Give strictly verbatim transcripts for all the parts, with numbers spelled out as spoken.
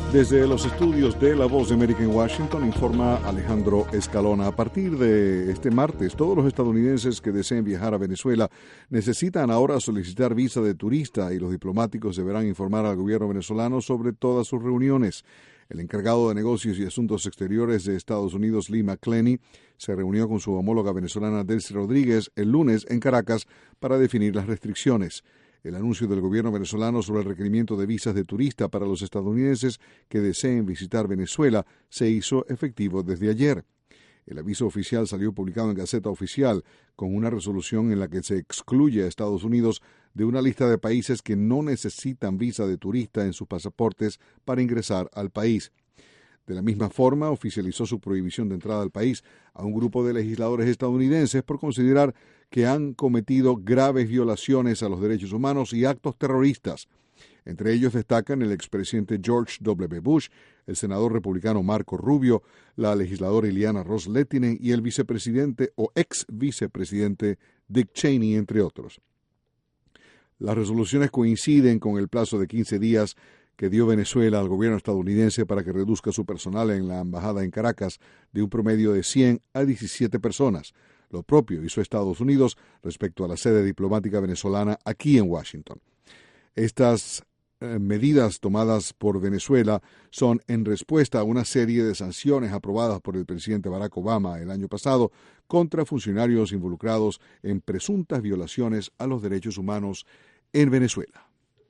Desde los estudios de La Voz de América en Washington, informa Alejandro Escalona. A partir de este martes, todos los estadounidenses que deseen viajar a Venezuela necesitan ahora solicitar visa de turista y los diplomáticos deberán informar al gobierno venezolano sobre todas sus reuniones. El encargado de negocios y asuntos exteriores de Estados Unidos, Lee McClenny, se reunió con su homóloga venezolana Delcy Rodríguez el lunes en Caracas para definir las restricciones. El anuncio del gobierno venezolano sobre el requerimiento de visas de turista para los estadounidenses que deseen visitar Venezuela se hizo efectivo desde ayer. El aviso oficial salió publicado en Gaceta Oficial con una resolución en la que se excluye a Estados Unidos de una lista de países que no necesitan visa de turista en sus pasaportes para ingresar al país. De la misma forma, oficializó su prohibición de entrada al país a un grupo de legisladores estadounidenses por considerar que han cometido graves violaciones a los derechos humanos y actos terroristas. Entre ellos destacan el expresidente George W. Bush, el senador republicano Marco Rubio, la legisladora Ileana Ros-Lehtinen y el vicepresidente o ex vicepresidente Dick Cheney, entre otros. Las resoluciones coinciden con el plazo de quince días que dio Venezuela al gobierno estadounidense para que reduzca su personal en la embajada en Caracas de un promedio de cien a diecisiete personas. Lo propio hizo Estados Unidos respecto a la sede diplomática venezolana aquí en Washington. Estas eh, medidas tomadas por Venezuela son en respuesta a una serie de sanciones aprobadas por el presidente Barack Obama el año pasado contra funcionarios involucrados en presuntas violaciones a los derechos humanos en Venezuela.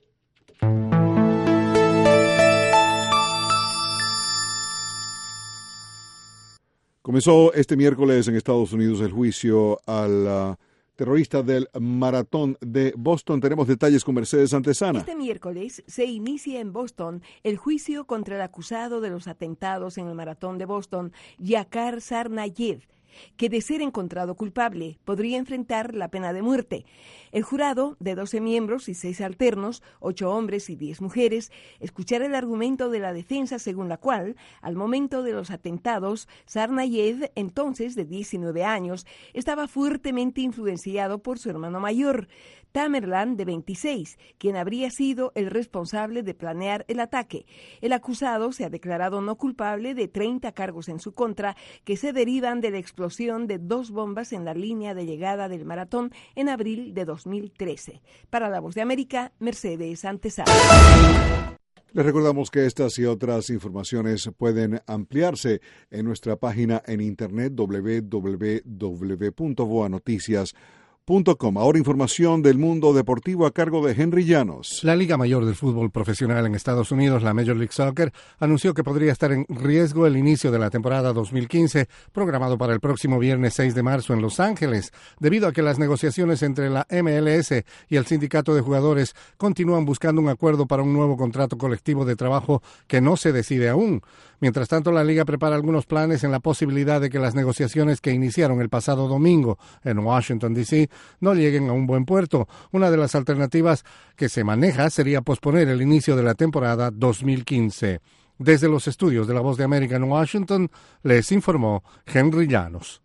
Comenzó este miércoles en Estados Unidos el juicio al uh, terrorista del Maratón de Boston. Tenemos detalles con Mercedes Antesana. Este miércoles se inicia en Boston el juicio contra el acusado de los atentados en el Maratón de Boston, Dzhokhar Tsarnaev, que de ser encontrado culpable podría enfrentar la pena de muerte. El jurado, de doce miembros y seis alternos, ocho hombres y diez mujeres, escuchará el argumento de la defensa según la cual, al momento de los atentados, Tsarnaev, entonces de diecinueve años, estaba fuertemente influenciado por su hermano mayor, Tamerlan, de veintiséis, quien habría sido el responsable de planear el ataque. El acusado se ha declarado no culpable de treinta cargos en su contra que se derivan de la explosión de dos bombas en la línea de llegada del maratón en abril de dos mil trece. Para La Voz de América, Mercedes Antesana. Les recordamos que estas y otras informaciones pueden ampliarse en nuestra página en internet doble u doble u doble u punto voa noticias punto com. Ahora información del mundo deportivo a cargo de Henry Llanos. La Liga Mayor del Fútbol Profesional en Estados Unidos, la Major League Soccer, anunció que podría estar en riesgo el inicio de la temporada dos mil quince, programado para el próximo viernes seis de marzo en Los Ángeles, debido a que las negociaciones entre la M L S y el sindicato de jugadores continúan buscando un acuerdo para un nuevo contrato colectivo de trabajo que no se decide aún. Mientras tanto, la Liga prepara algunos planes en la posibilidad de que las negociaciones que iniciaron el pasado domingo en Washington, D C no lleguen a un buen puerto. Una de las alternativas que se maneja sería posponer el inicio de la temporada dos mil quince. Desde los estudios de La Voz de América en Washington, les informó Henry Llanos.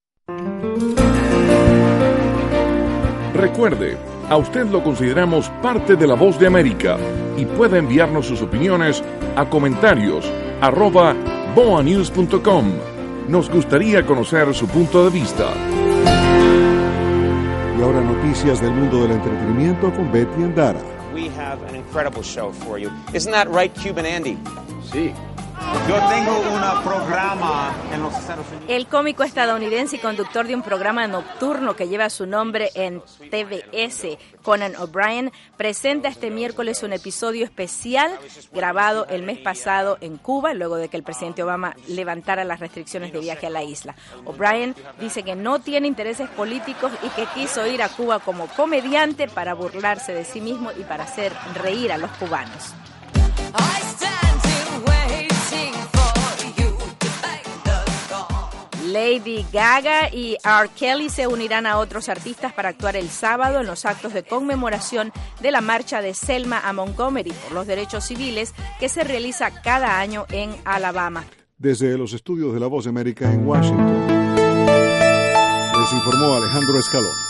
Recuerde, a usted lo consideramos parte de La Voz de América y puede enviarnos sus opiniones a comentarios arroba boa news punto com. Nos gustaría conocer su punto de vista. Y ahora noticias del mundo del entretenimiento con Betty Andara. We have an incredible show for you. Isn't that right, Cuban Andy? Sí. Yo tengo un programa en los Estados Unidos. El cómico estadounidense y conductor de un programa nocturno que lleva su nombre en T V S, Conan O'Brien, presenta este miércoles un episodio especial grabado el mes pasado en Cuba, luego de que el presidente Obama levantara las restricciones de viaje a la isla. O'Brien dice que no tiene intereses políticos y que quiso ir a Cuba como comediante para burlarse de sí mismo y para hacer reír a los cubanos. Lady Gaga y R. Kelly se unirán a otros artistas para actuar el sábado en los actos de conmemoración de la marcha de Selma a Montgomery por los derechos civiles que se realiza cada año en Alabama. Desde los estudios de La Voz de América en Washington, les informó Alejandro Escalona.